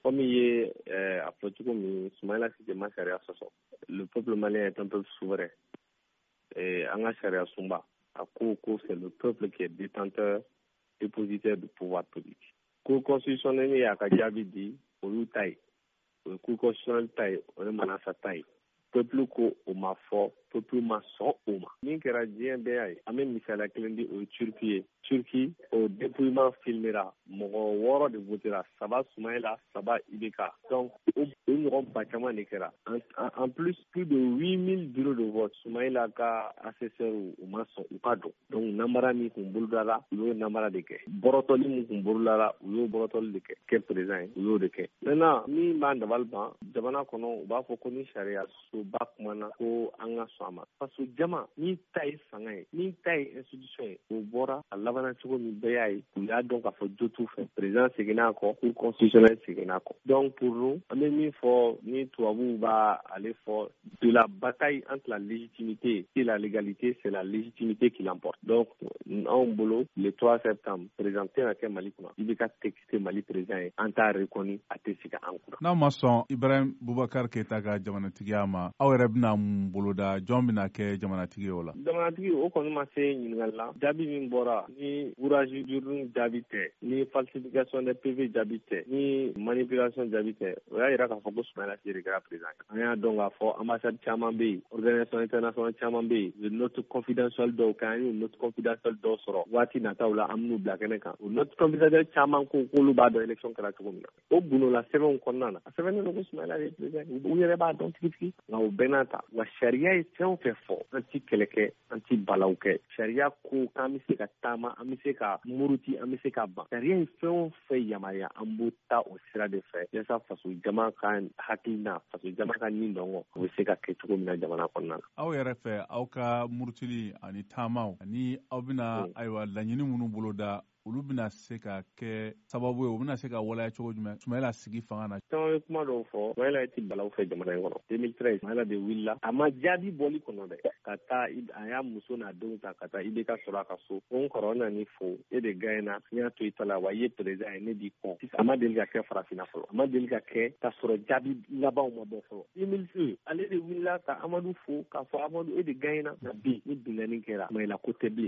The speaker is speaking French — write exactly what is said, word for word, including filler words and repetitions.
Comme il est à Portugal, Soumaïla c'est ma charia soso. Le peuple malien est un peuple souverain. Et en charia Sumba, à Koko, c'est le peuple qui est détenteur, dépositaire du pouvoir politique. Cour constitutionnelle, il y a Kajabi dit, au Taï. Le cour constitutionnel Taï, on est manassa Taï. Peuple ko o ma fort, peuple ma son o ma. Min kɛra diɲɛ bɛɛ y'a ye. An bɛ misaliya kelen di o ye Turki ye. Turki, o dépouillement filmera. Mɔgɔ wɔɔrɔ de votera. Saba Soumaïla, saba I B K. Donc, o ɲɔgɔn ba caman de kɛra. En, en plus, plus de huit mille bureaux de vote. Soumaïla ka assesseur u ma sɔn u ka dɔn. Donc, namara min kun bolodala, u y'o namara de kɛ. Bɔrɔtɔli min kun bolodala, u y'o bɔrɔtɔli de kɛ. Kɛ président ye, u y'o de kɛ. Maintenant, min b'a dabali ban, jamana kɔnɔ, u b'a fɔ ko ni sariya so ba kumana ko an ka sɔn a ma. Parce que jama, ni ta ye fanga ye, ni ta ye institution ye, o bɔra a labanna cogo min bɛɛ y'a ye, u y'a dɔn k'a fɔ jo t'u fɛ. Président seginna a kɔ, cour constitutionnelle seginna a kɔ. Donc pour nous, an bɛ min fɔ, ni tubabuw b'a ale fɔ, de la bataille entre la légitimité et la légalité, c'est la légitimité qui l'emporte. Donc, anw bolo, le trois septembre, président tɛ ka kɛ Mali kɔnɔ. I bɛ ka texte Mali président ye, an t'a reconnu, a tɛ sigi an kunna. N'a ma sɔn Ibrahim Boubacar Keita ka jamanatigiya ma, aw yɛrɛ bɛna mun boloda, jɔn bɛna kɛ jamanatigi o la? Jamanatigi o kɔni ma se ɲininkali la. Jaabi min bɔra, ni bourrage d'urne jaabi tɛ, ni falsification des P V jaabi tɛ, ni manipulation jaabi tɛ, o y'a jira k'a fɔ ko Soumaïla Cissé de kɛra président. An y'a dɔn k'a fɔ ambassade caman bɛ yen, organisation internationale caman bɛ yen, note confidentielle dɔw kan, an y'o note confidentielle dɔw sɔrɔ waati nataw la, an bɛn'u bila kɛnɛ kan. O note confidentielle caman ko k'olu b'a dɔn élection kɛra cogo min na. O gundo sɛbɛnw kɔnɔna na, a sɛbɛnnen don ko Soumaïla de ye président. U yɛrɛ b'a dɔn tigitigi, nka o bɛɛ n'a ta. Wa sariya ye fɛn o fɛn fɔ, an ti kɛlɛ kɛ, an ti balaw kɛ. Sariya ko k'an bɛ se ka taama, an bɛ se ka muruti, an bɛ se ka ban. Sariya ye fɛn o fɛn yamaruya, an b'o ta o sira de fɛ. Yasa faso jama ka hakilina, faso jama ka nin dɔngɔ, o bɛ se ka kɛ cogo min na jamana kɔnɔna na. Aw yɛrɛ fɛ, aw ka murutili ani taamaw, ani aw bɛna ayiwa laɲini minnu boloda, olu bɛna se ka kɛ sababu ye, u bɛna se ka waleya cogo jumɛn Soumaïla sigi fanga na? Caman ye kuma dɔw fɔ, Soumaïla ti balaw fɛ jamana in kɔnɔ. deux mille treize, Soumaïla de wulila, a ma jaabi bɔli kɔnɔ dɛ. Ka taa, a y'a muso n'a denw ta ka taa I B K sɔrɔ a ka so. Ko n kɔrɔ na ni fo, e de gagnena, n y'a to i ta la, wa i ye président ye, ne b'i kɔn. A ma deli ka kɛ farafinna fɔlɔ. A ma deli ka kɛ ka sɔrɔ jaabi labanw ma bɔ fɔlɔ. deux mille deux, ale de wulila ka Amadu fo, k'a fɔ Amadu, e de gagnena. Nka bi, ni binganni kɛra, Soumaïla ko tɛ bilen.